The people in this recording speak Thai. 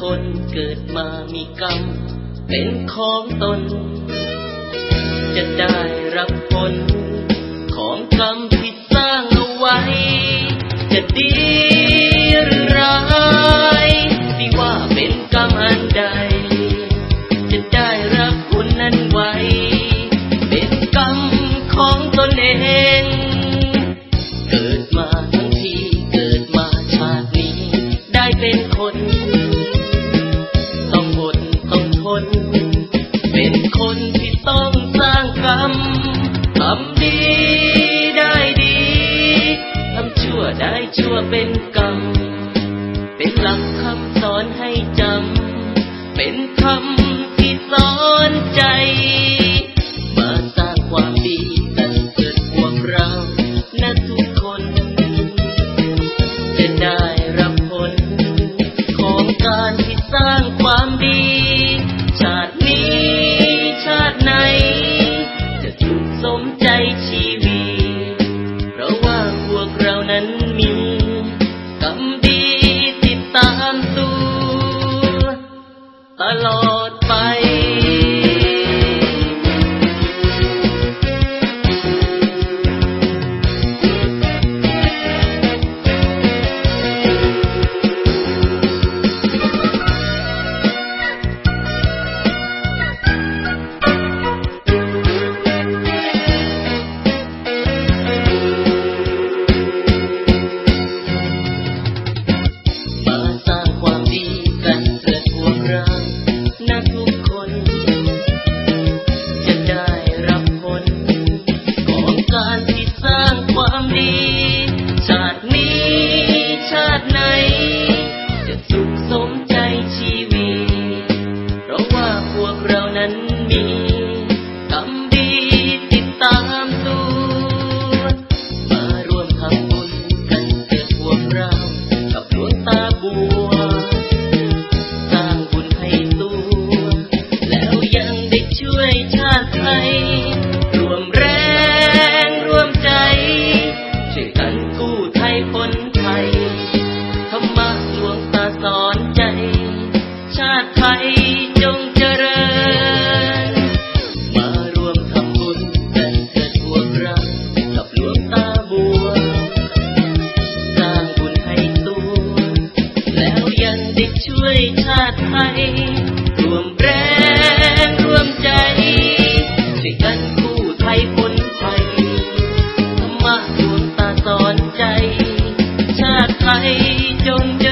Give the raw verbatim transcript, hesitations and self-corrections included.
คนเกิดมามีกรรมเป็นของตนจะได้รับผลของกรรมที่สร้างเอาไว้จะดีหรือร้ายที่ว่าเป็นกรรมอันใดจะได้รับผลนั้นไว้เป็นกรรมของตนเองเกิดมาทั้งทีเกิดมาชาตินี้ได้เป็นคนต้องอดต้องทนเป็นคนที่ต้องสร้างกรรมทำดีได้ดีทำชั่วได้ชั่วเป็นกรรมเป็นหลักคำสอนให้จำเป็นคำที่สอนใจมาสร้างความดีกันเกิดพวกเรานะทุกคนจะได้รับผลของการที่สร้างความดีชาตินี้ชาติไหนจะสุขสมใจชีวิตเพราะว่าพวกเรานั้นมีกรรมดีติดตามตัวตลอดไปช่วยชาติไทยร่วมแรงร่วมใจช่วยกันกู้ไทยพ้นภัยธรรมะดวงตาสอนใจชาติไทยจงเจ